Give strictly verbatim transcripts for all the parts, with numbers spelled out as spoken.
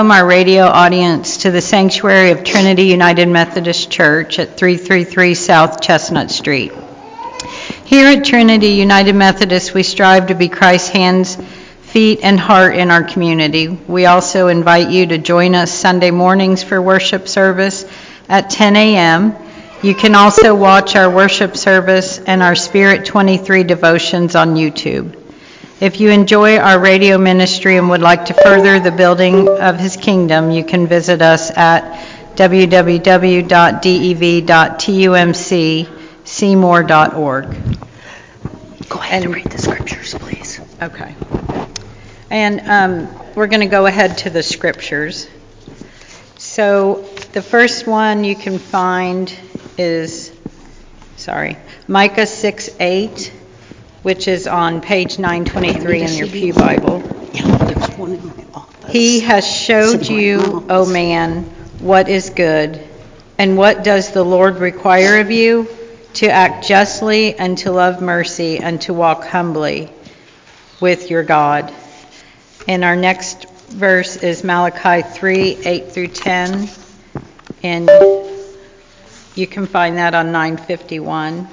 Our radio audience to the sanctuary of Trinity United Methodist Church at three thirty-three South Chestnut Street. Here at Trinity United Methodist, we strive to be Christ's hands, feet, and heart in our community. We also invite you to join us Sunday mornings for worship service at ten a.m. You can also watch our worship service and our Spirit twenty-three devotions on YouTube. If you enjoy our radio ministry and would like to further the building of His kingdom, you can visit us at w w w dot d e v dot tumc seymour dot org. Go ahead and, and read the scriptures, please. Okay. And um, we're going to go ahead to the scriptures. So the first one you can find is, sorry, Micah six eight. Which is on page nine twenty-three in your Pew Bible. Yeah, there's one in my office. He has showed you, O man, what is good, and what does the Lord require of you? To act justly, and to love mercy, and to walk humbly with your God. And our next verse is Malachi three eight through ten, and you can find that on nine fifty-one.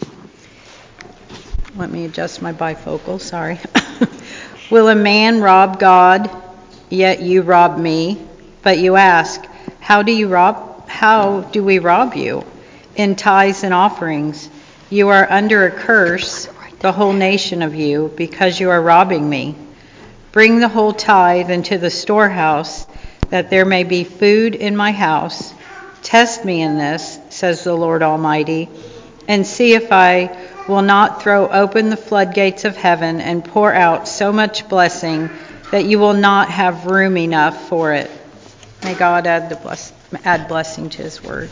Let me adjust my bifocal, sorry. Will a man rob God, yet you rob me? But you ask, how do you rob? How do we rob you? In tithes and offerings. You are under a curse, the whole nation of you, because you are robbing me. Bring the whole tithe into the storehouse, that there may be food in my house. Test me in this, says the Lord Almighty, and see if I will not throw open the floodgates of heaven and pour out so much blessing that you will not have room enough for it. May God add the bless, add blessing to His word.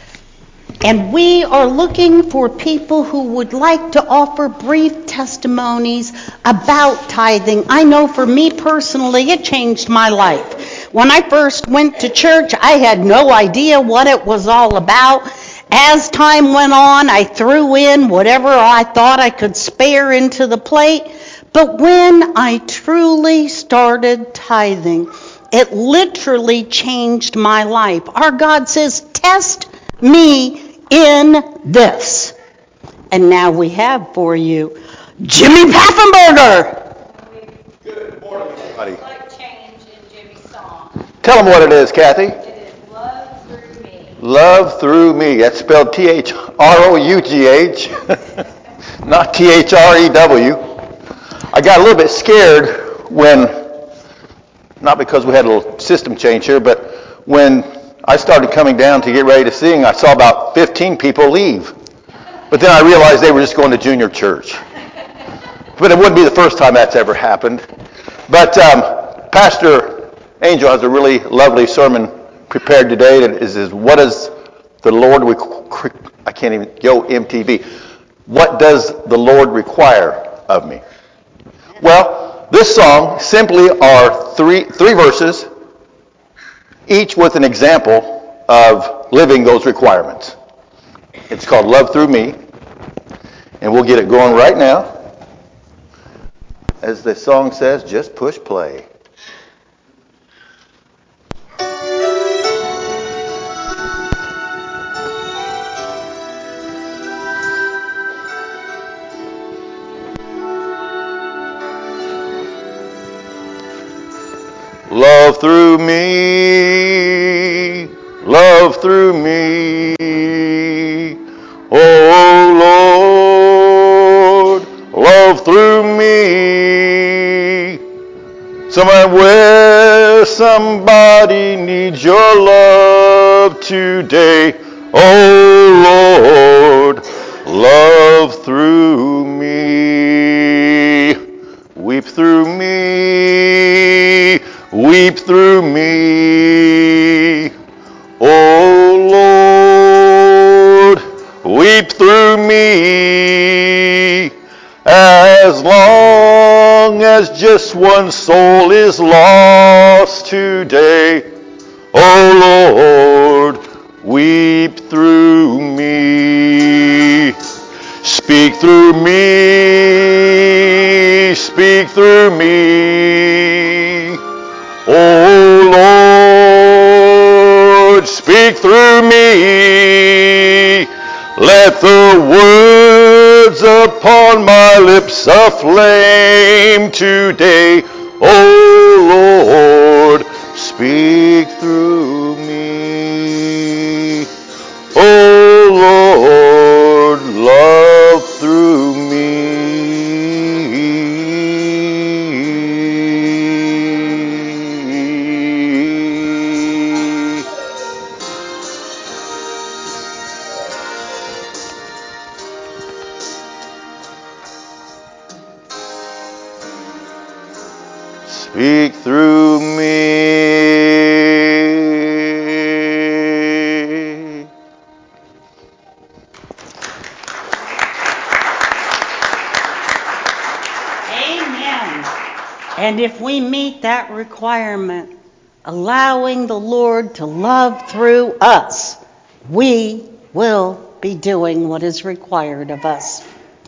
And we are looking for people who would like to offer brief testimonies about tithing. I know for me personally, it changed my life. When I first went to church, I had no idea what it was all about. As time went on, I threw in whatever I thought I could spare into the plate. But when I truly started tithing, it literally changed my life. Our God says, test me in this. And now we have for you Jimmy Paffenberger. Good morning, everybody. Like change in Jimmy's song. Tell them what it is, Kathy. It is love through me. Love through me. That's spelled T H R O U G H, not T H R E W. I got a little bit scared when, not because we had a little system change here, but when I started coming down to get ready to sing, I saw about fifteen people leave. But then I realized they were just going to junior church. But it wouldn't be the first time that's ever happened. But um, Pastor Angel has a really lovely sermon prepared today. That is, is what does the Lord, requ- I can't even, yo, M T V. What does the Lord require of me? Well, this song simply are three three verses, each with an example of living those requirements. It's called Love Through Me, and we'll get it going right now. As the song says, just push play. Love through me, love through me, oh Lord, love through me. Somewhere where somebody needs your love today, oh Lord, love through me. Weep through me, weep through me, oh Lord, weep through me, as long as just one soul is lost today, oh Lord, weep through me. Speak through me, speak through me, oh Lord. Set the words upon my lips aflame today. O Lord, speak through me. O Lord, love through me. Speak through me. Amen. And if we meet that requirement, allowing the Lord to love through us, we will be doing what is required of us.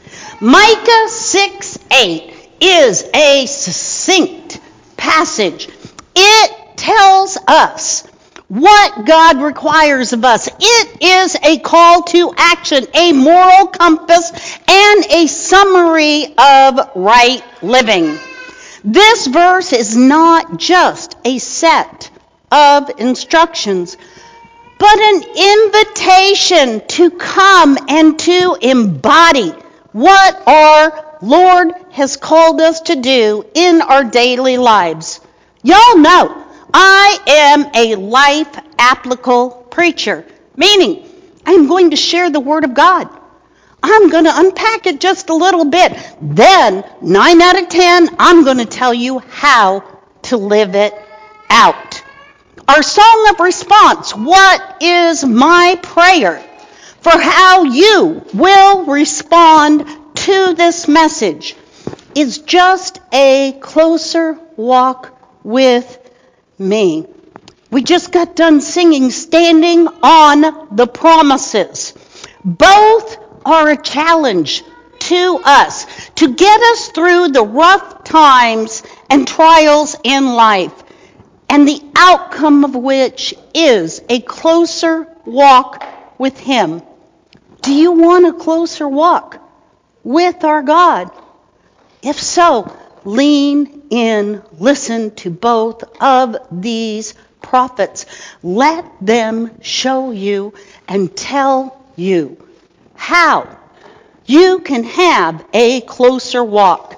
Micah six eight is a succinct passage. It tells us what God requires of us. It is a call to action, a moral compass, and a summary of right living. This verse is not just a set of instructions, but an invitation to come and to embody what our Lord has called us to do in our daily lives. Y'all know I am a life applicable preacher, meaning I'm going to share the Word of God. I'm going to unpack it just a little bit. Then, nine out of ten, I'm going to tell you how to live it out. Our song of response, what is my prayer for how you will respond to this message, is just a closer walk with me. We just got done singing Standing on the Promises. Both are a challenge to us to get us through the rough times and trials in life, and the outcome of which is a closer walk with Him. Do you want a closer walk with our God? If so, lean in, listen to both of these prophets. Let them show you and tell you how you can have a closer walk.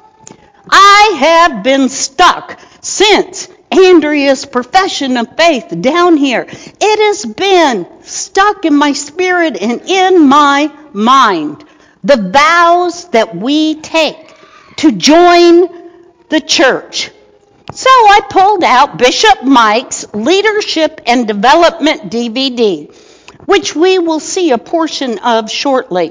I have been stuck since Andrea's profession of faith down here. It has been stuck in my spirit and in my mind. The vows that we take to join the church. So I pulled out Bishop Mike's Leadership and Development D V D, which we will see a portion of shortly.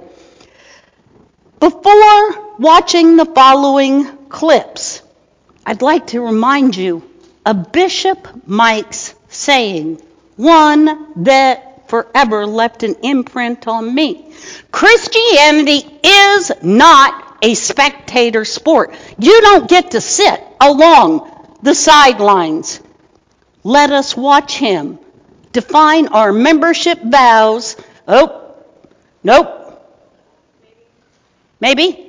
Before watching the following clips, I'd like to remind you of Bishop Mike's saying, one that forever left an imprint on me. Christianity is not a spectator sport. You don't get to sit along the sidelines. Let us watch him define our membership vows. Oh, nope. Maybe?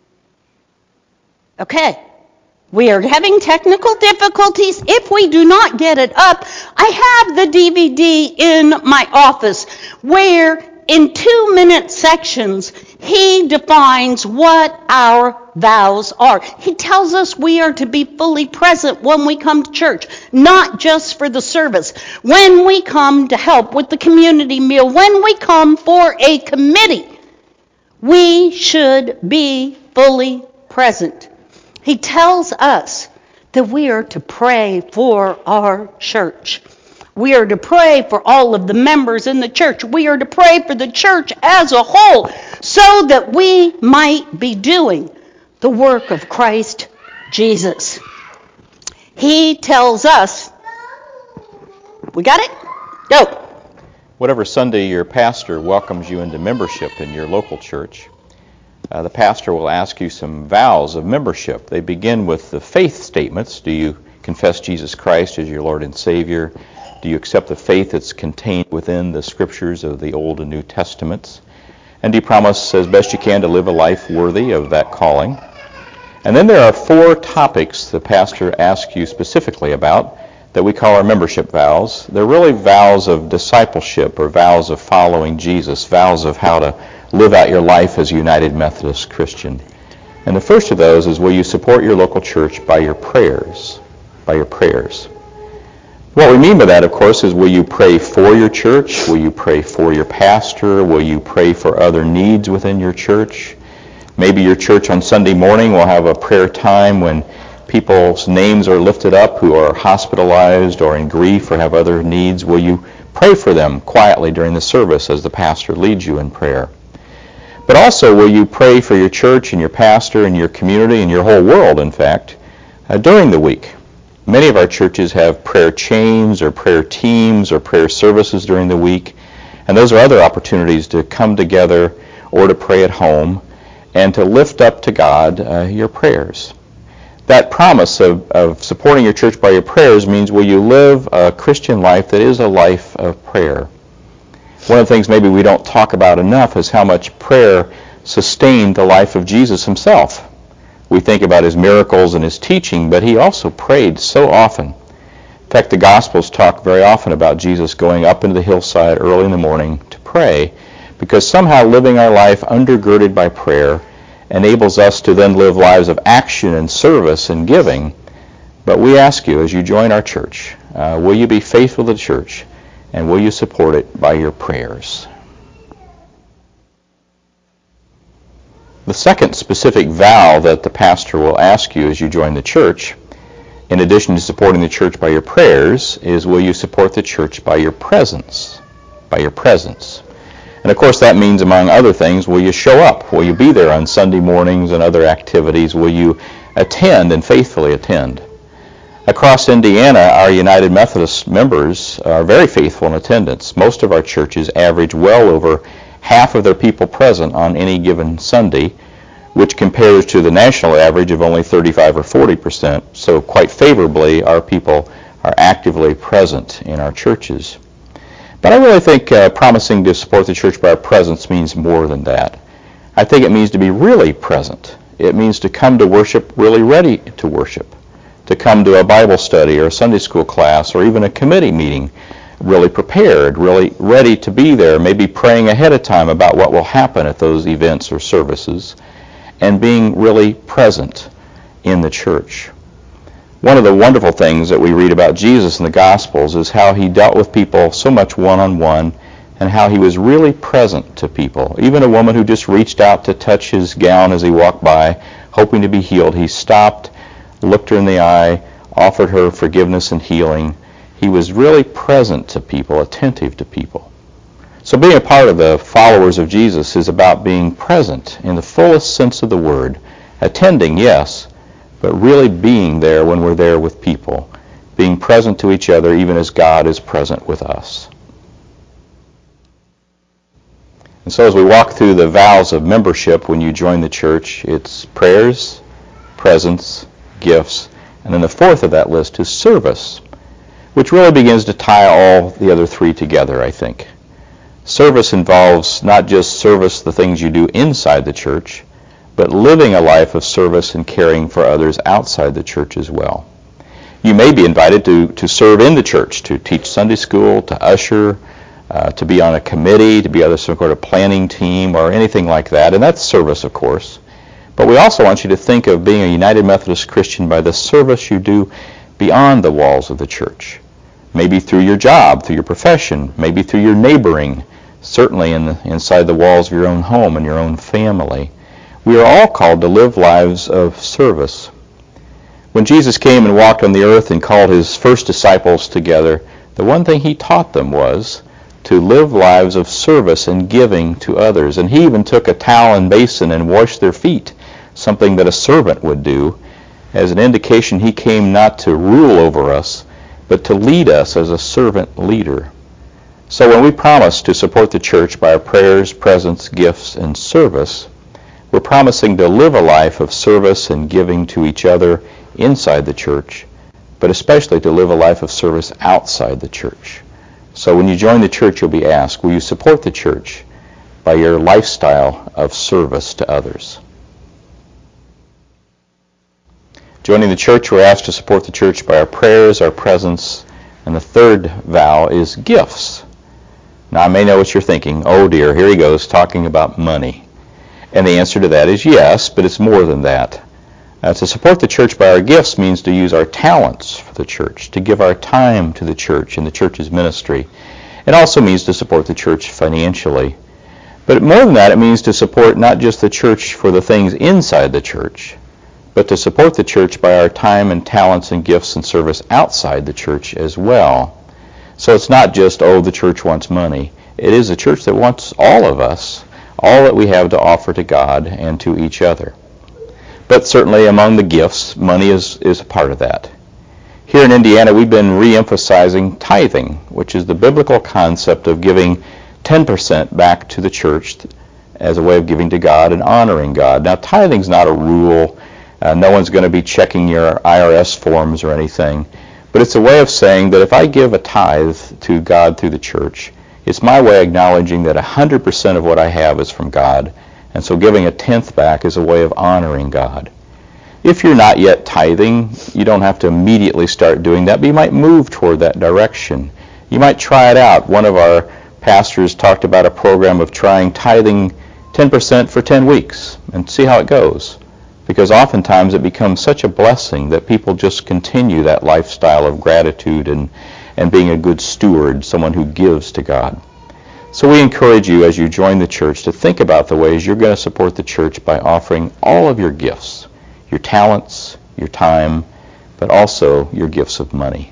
Okay. We are having technical difficulties. If we do not get it up, I have the D V D in my office where in two-minute sections he defines what our vows are. He tells us we are to be fully present when we come to church, not just for the service. When we come to help with the community meal, when we come for a committee, we should be fully present. He tells us that we are to pray for our church. We are to pray for all of the members in the church. We are to pray for the church as a whole so that we might be doing the work of Christ Jesus. He tells us, we got it? Go. Whatever Sunday your pastor welcomes you into membership in your local church, Uh, the pastor will ask you some vows of membership. They begin with the faith statements. Do you confess Jesus Christ as your Lord and Savior? Do you accept the faith that's contained within the scriptures of the Old and New Testaments? And do you promise as best you can to live a life worthy of that calling? And then there are four topics the pastor asks you specifically about that we call our membership vows. They're really vows of discipleship or vows of following Jesus, vows of how to live out your life as a United Methodist Christian. And the first of those is, will you support your local church by your prayers? By your prayers. What we mean by that, of course, is will you pray for your church? Will you pray for your pastor? Will you pray for other needs within your church? Maybe your church on Sunday morning will have a prayer time when people's names are lifted up who are hospitalized or in grief or have other needs. Will you pray for them quietly during the service as the pastor leads you in prayer? But also, will you pray for your church and your pastor and your community and your whole world, in fact, uh, during the week? Many of our churches have prayer chains or prayer teams or prayer services during the week, and those are other opportunities to come together or to pray at home and to lift up to God uh, your prayers. That promise of, of supporting your church by your prayers means, will you live a Christian life that is a life of prayer? One of the things maybe we don't talk about enough is how much prayer sustained the life of Jesus himself. We think about his miracles and his teaching, but he also prayed so often. In fact, the Gospels talk very often about Jesus going up into the hillside early in the morning to pray, because somehow living our life undergirded by prayer enables us to then live lives of action and service and giving. But we ask you, as you join our church, uh, will you be faithful to the church, and will you support it by your prayers? The second specific vow that the pastor will ask you as you join the church, in addition to supporting the church by your prayers, is, will you support the church by your presence? By your presence. And of course that means, among other things, will you show up? Will you be there on Sunday mornings and other activities? Will you attend and faithfully attend? Across Indiana, our United Methodist members are very faithful in attendance. Most of our churches average well over half of their people present on any given Sunday, which compares to the national average of only thirty-five or forty percent. So quite favorably, our people are actively present in our churches. But I really think uh, promising to support the church by our presence means more than that. I think it means to be really present. It means to come to worship really ready to worship, to come to a Bible study or a Sunday school class or even a committee meeting really prepared, really ready to be there, maybe praying ahead of time about what will happen at those events or services, and being really present in the church. One of the wonderful things that we read about Jesus in the Gospels is how he dealt with people so much one-on-one, and how he was really present to people. Even a woman who just reached out to touch his gown as he walked by, hoping to be healed, he stopped, looked her in the eye, offered her forgiveness and healing. He was really present to people, attentive to people. So being a part of the followers of Jesus is about being present in the fullest sense of the word. Attending, yes, but really being there when we're there with people. Being present to each other even as God is present with us. And so as we walk through the vows of membership when you join the church, it's prayers, presence, gifts, and then the fourth of that list is service, which really begins to tie all the other three together, I think. Service involves not just service, the things you do inside the church, but living a life of service and caring for others outside the church as well. You may be invited to, to serve in the church, to teach Sunday school, to usher, uh, to be on a committee, to be on some sort of planning team or anything like that, and that's service, of course. But we also want you to think of being a United Methodist Christian by the service you do beyond the walls of the church. Maybe through your job, through your profession, maybe through your neighboring, certainly in the, inside the walls of your own home and your own family. We are all called to live lives of service. When Jesus came and walked on the earth and called his first disciples together, the one thing he taught them was to live lives of service and giving to others. And he even took a towel and basin and washed their feet, something that a servant would do, as an indication he came not to rule over us, but to lead us as a servant leader. So when we promise to support the church by our prayers, presence, gifts, and service, we're promising to live a life of service and giving to each other inside the church, but especially to live a life of service outside the church. So when you join the church, you'll be asked, will you support the church by your lifestyle of service to others. Joining the church, we're asked to support the church by our prayers, our presence, and the third vow is gifts. Now, I may know what you're thinking. Oh dear, here he goes talking about money. And the answer to that is yes, but it's more than that. Uh, to support the church by our gifts means to use our talents for the church, to give our time to the church and the church's ministry. It also means to support the church financially. But more than that, it means to support not just the church for the things inside the church, but to support the church by our time and talents and gifts and service outside the church as well. So it's not just, oh, the church wants money. It is a church that wants all of us, all that we have to offer to God and to each other. But certainly among the gifts, money is, is a part of that. Here in Indiana, we've been re-emphasizing tithing, which is the biblical concept of giving ten percent back to the church as a way of giving to God and honoring God. Now, tithing's not a rule. Uh, no one's going to be checking your I R S forms or anything. But it's a way of saying that if I give a tithe to God through the church, it's my way of acknowledging that one hundred percent of what I have is from God. And so giving a tenth back is a way of honoring God. If you're not yet tithing, you don't have to immediately start doing that, but you might move toward that direction. You might try it out. One of our pastors talked about a program of trying tithing ten percent for ten weeks and see how it goes. Because oftentimes it becomes such a blessing that people just continue that lifestyle of gratitude and, and being a good steward, someone who gives to God. So we encourage you as you join the church to think about the ways you're going to support the church by offering all of your gifts, your talents, your time, but also your gifts of money.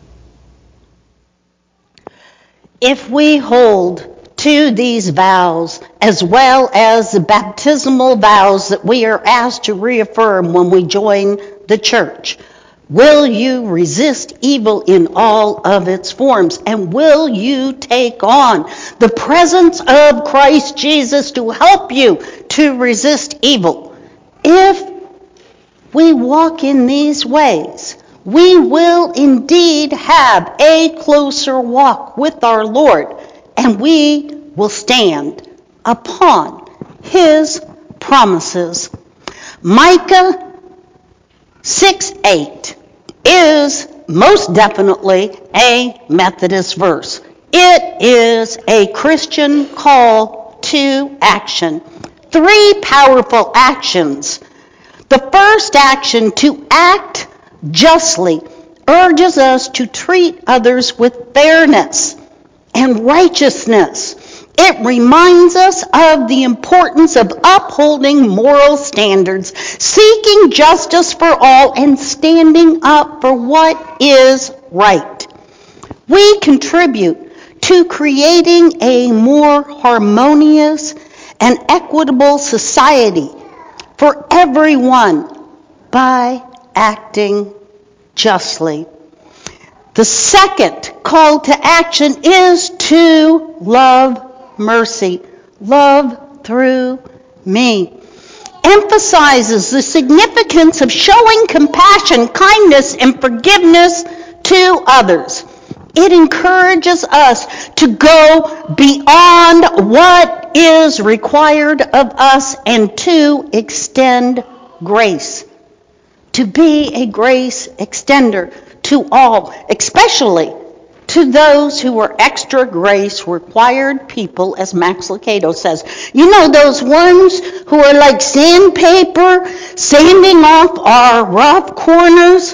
If we hold to these vows, as well as the baptismal vows that we are asked to reaffirm when we join the church, will you resist evil in all of its forms? And will you take on the presence of Christ Jesus to help you to resist evil? If we walk in these ways, we will indeed have a closer walk with our Lord, and we will stand upon his promises. Micah six eight is most definitely a Methodist verse. It is a Christian call to action. Three powerful actions. The first action, to act justly, urges us to treat others with fairness and righteousness. It reminds us of the importance of upholding moral standards, seeking justice for all, and standing up for what is right. We contribute to creating a more harmonious and equitable society for everyone by acting justly. The second call to action is to love mercy. Love through me. Emphasizes the significance of showing compassion, kindness, and forgiveness to others. It encourages us to go beyond what is required of us and to extend grace. To be a grace extender to all, especially to those who are extra grace required people, as Max Lucado says. You know, those ones who are like sandpaper, sanding off our rough corners?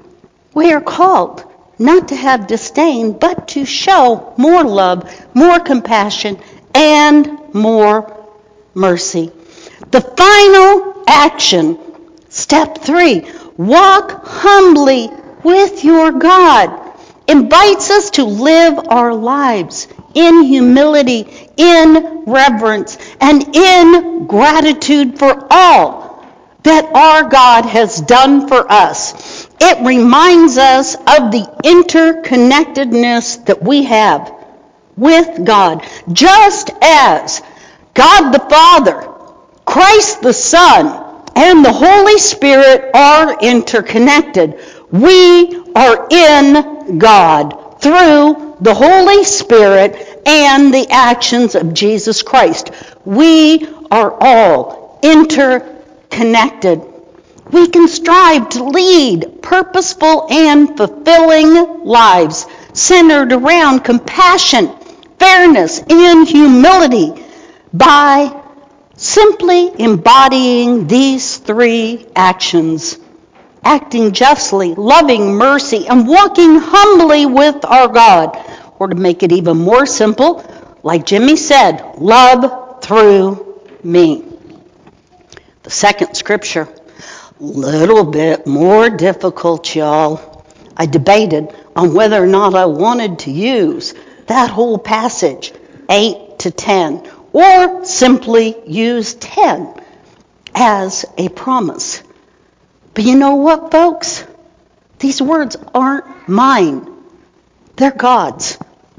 We are called not to have disdain, but to show more love, more compassion, and more mercy. The final action, step three, walk humbly with your God, invites us to live our lives in humility, in reverence, and in gratitude for all that our God has done for us. It reminds us of the interconnectedness that we have with God. Just as God the Father, Christ the Son, and the Holy Spirit are interconnected, we are in God through the Holy Spirit, and the actions of Jesus Christ. We are all interconnected. We can strive to lead purposeful and fulfilling lives centered around compassion, fairness, and humility by simply embodying these three actions: acting justly, loving mercy, and walking humbly with our God. Or to make it even more simple, like Jimmy said, love through me. The second scripture, a little bit more difficult, y'all. I debated on whether or not I wanted to use that whole passage, eight to ten, or simply use ten as a promise. But you know what, folks? These words aren't mine. They're God's.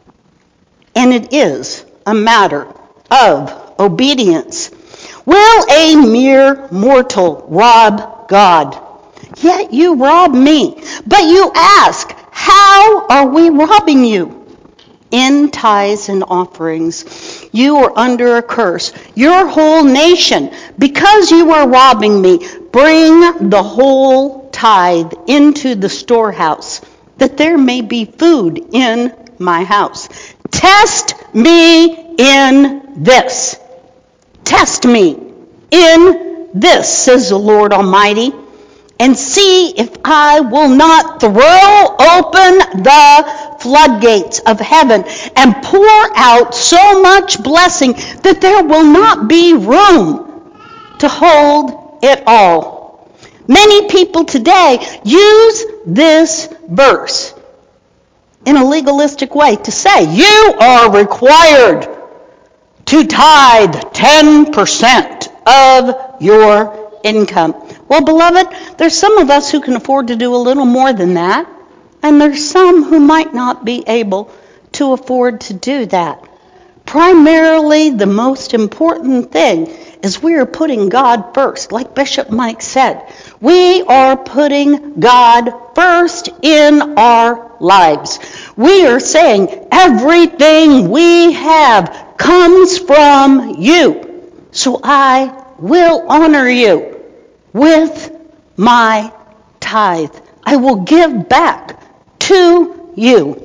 And it is a matter of obedience. Will a mere mortal rob God? Yet you rob me. But you ask, how are we robbing you? In tithes and offerings. You are under a curse, your whole nation, because you are robbing me. Bring the whole tithe into the storehouse, that there may be food in my house. Test me in this. Test me in this, says the Lord Almighty, and see if I will not throw open the floodgates of heaven and pour out so much blessing that there will not be room to hold it all. Many people today use this verse in a legalistic way to say, you are required to tithe ten percent of your income. Well, beloved, there's some of us who can afford to do a little more than that, and there's some who might not be able to afford to do that. Primarily, the most important thing is we are putting God first, like Bishop Mike said. We are putting God first in our lives. We are saying everything we have comes from you, so I will honor you with my tithe. I will give back to you.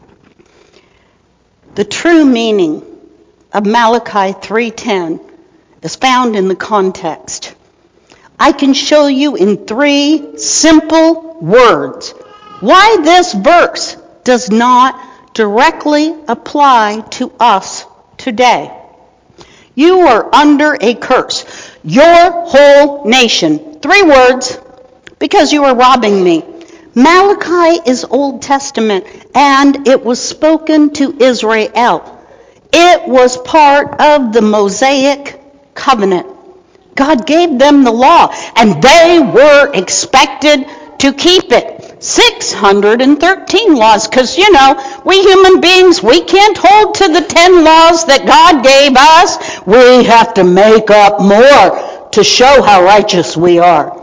The true meaning of Malachi three ten is found in the context. I can show you in three simple words why this verse does not directly apply to us today. You are under a curse, your whole nation. Three words, because you are robbing me. Malachi is Old Testament, and it was spoken to Israel. It was part of the Mosaic covenant. God gave them the law, and they were expected to keep it. six hundred thirteen laws, because, you know, we human beings, we can't hold to the ten laws that God gave us. We have to make up more to show how righteous we are.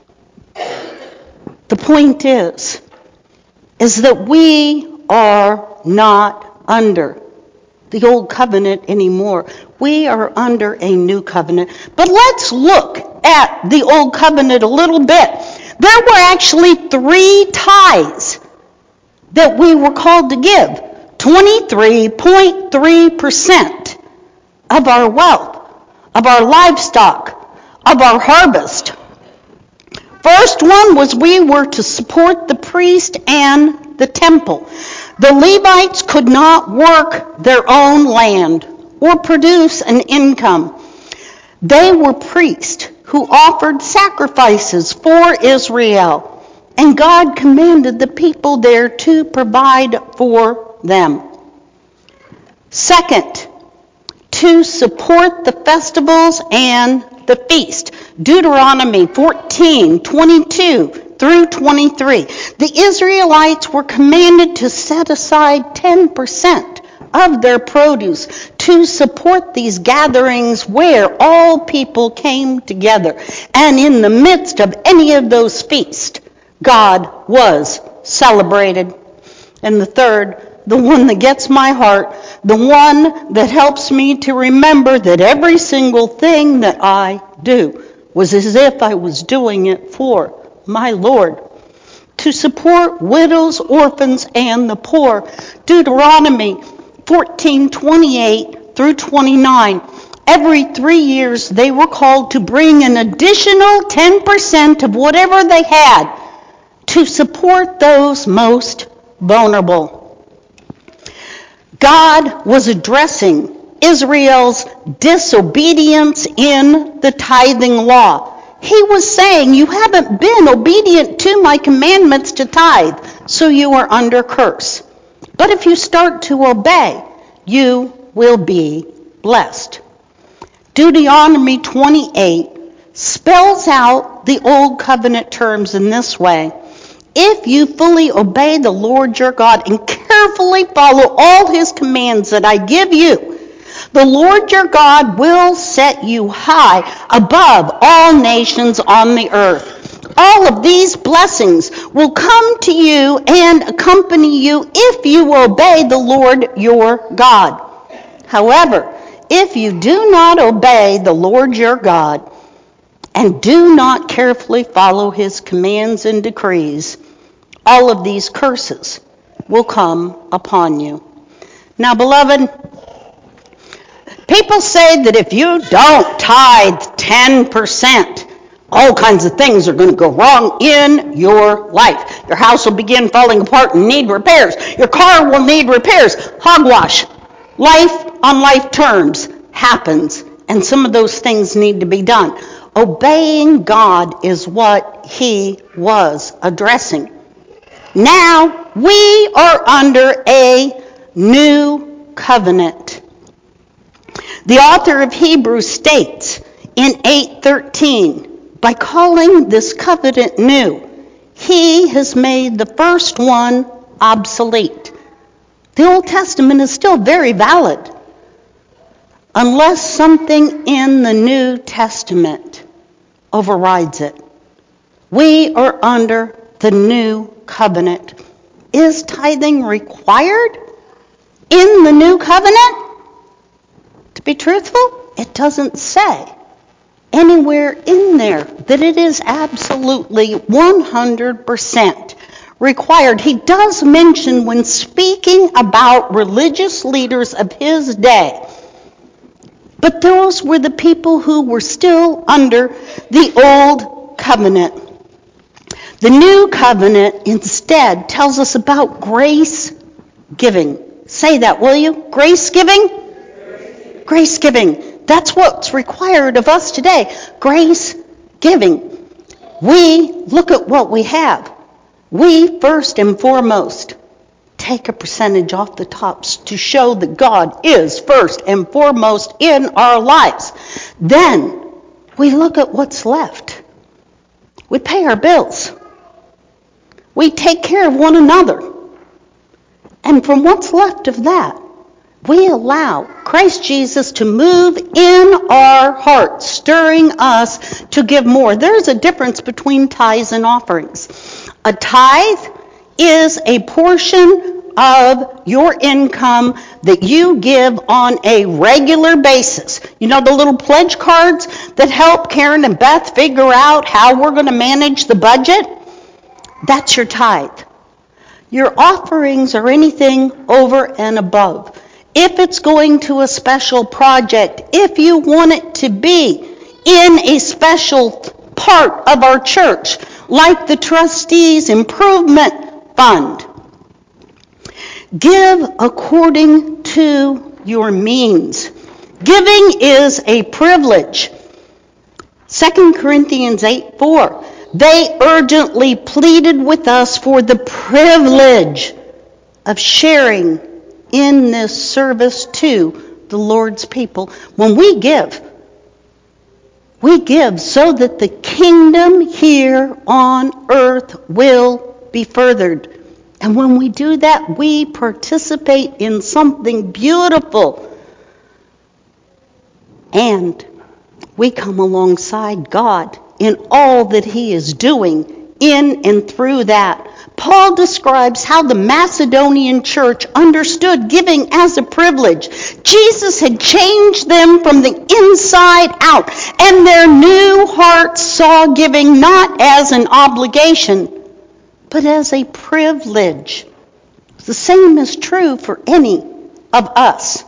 The point is, is that we are not under the old covenant anymore. We are under a new covenant. But let's look at the old covenant a little bit. There were actually three tithes that we were called to give. twenty-three point three percent of our wealth, of our livestock, of our harvest. First one was we were to support the priest and the temple. The Levites could not work their own land or produce an income. They were priests who offered sacrifices for Israel, and God commanded the people there to provide for them. Second, to support the festivals and the feast. Deuteronomy fourteen twenty-two through twenty-three. The Israelites were commanded to set aside ten percent of their produce to support these gatherings where all people came together. And in the midst of any of those feasts, God was celebrated. And the third, the one that gets my heart, the one that helps me to remember that every single thing that I do was as if I was doing it for my Lord. To support widows, orphans, and the poor. Deuteronomy fourteen twenty-eight through twenty-nine. Every three years they were called to bring an additional ten percent of whatever they had to support those most vulnerable. God was addressing Israel's disobedience in the tithing law. He was saying, you haven't been obedient to my commandments to tithe, so you are under curse. But if you start to obey, you will be blessed. Deuteronomy twenty-eight spells out the old covenant terms in this way. If you fully obey the Lord your God and carefully follow all his commands that I give you, the Lord your God will set you high above all nations on the earth. All of these blessings will come to you and accompany you if you obey the Lord your God. However, if you do not obey the Lord your God and do not carefully follow his commands and decrees, all of these curses will come upon you. Now, beloved, people say that if you don't tithe ten percent, all kinds of things are going to go wrong in your life. Your house will begin falling apart and need repairs. Your car will need repairs. Hogwash. Life on life terms happens, and some of those things need to be done. Obeying God is what he was addressing. Now we are under a new covenant. The author of Hebrews states in eight thirteen, by calling this covenant new, he has made the first one obsolete. The Old Testament is still very valid, unless something in the New Testament overrides it. We are under the new covenant. Is tithing required in the new covenant? To be truthful, it doesn't say anywhere in there that it is absolutely one hundred percent required. He does mention, when speaking about religious leaders of his day, but those were the people who were still under the old covenant. The new covenant instead tells us about grace giving. Say that, will you? Grace giving? Grace giving. That's what's required of us today. Grace giving. We look at what we have. We, first and foremost, take a percentage off the tops to show that God is first and foremost in our lives. Then we look at what's left. We pay our bills. We take care of one another. And from what's left of that, we allow Christ Jesus to move in our hearts, stirring us to give more. There's a difference between tithes and offerings. A tithe is a portion of your income that you give on a regular basis. You know the little pledge cards that help Karen and Beth figure out how we're going to manage the budget? That's your tithe. Your offerings are anything over and above. If it's going to a special project, if you want it to be in a special part of our church, like the trustees' improvement fund, give according to your means. Giving is a privilege. Second Corinthians eight four. They urgently pleaded with us for the privilege of sharing in this service to the Lord's people. When we give, we give so that the kingdom here on earth will be furthered. And when we do that, we participate in something beautiful. And we come alongside God in all that he is doing in and through that. Paul describes how the Macedonian church understood giving as a privilege. Jesus had changed them from the inside out, and their new hearts saw giving not as an obligation, but as a privilege. The same is true for any of us.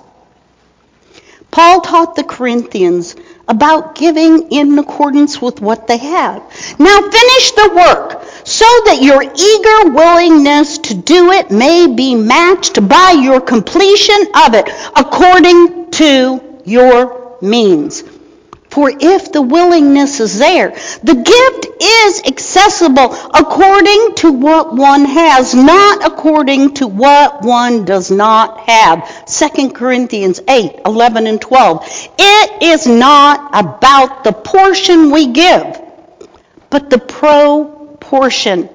Paul taught the Corinthians about giving in accordance with what they have. Now finish the work, so that your eager willingness to do it may be matched by your completion of it according to your means. For if the willingness is there, the gift is accessible according to what one has, not according to what one does not have. Second Corinthians eight, eleven, and twelve. It is not about the portion we give, but the proportion.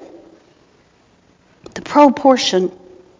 The proportion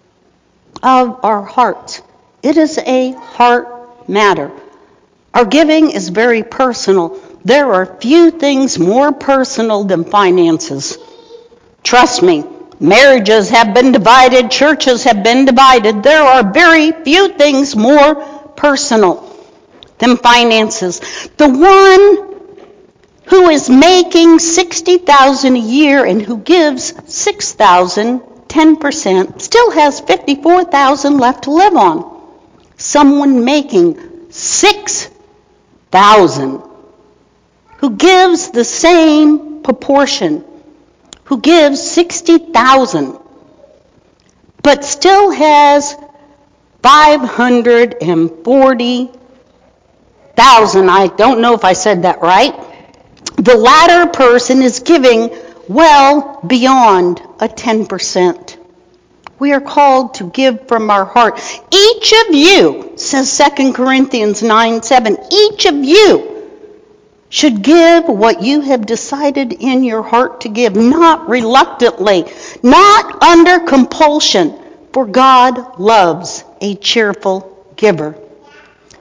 of our hearts. It is a heart matter. Our giving is very personal. There are few things more personal than finances. Trust me, marriages have been divided, churches have been divided. There are very few things more personal than finances. The one who is making sixty thousand dollars a year and who gives six thousand dollars, ten percent, still has fifty-four thousand dollars left to live on. Someone making six thousand, who gives the same proportion, who gives sixty thousand, but still has five hundred forty thousand. I don't know if I said that right. The latter person is giving well beyond a ten percent. We are called to give from our heart. Each of you, says Second Corinthians nine seven, each of you should give what you have decided in your heart to give, not reluctantly, not under compulsion, for God loves a cheerful giver.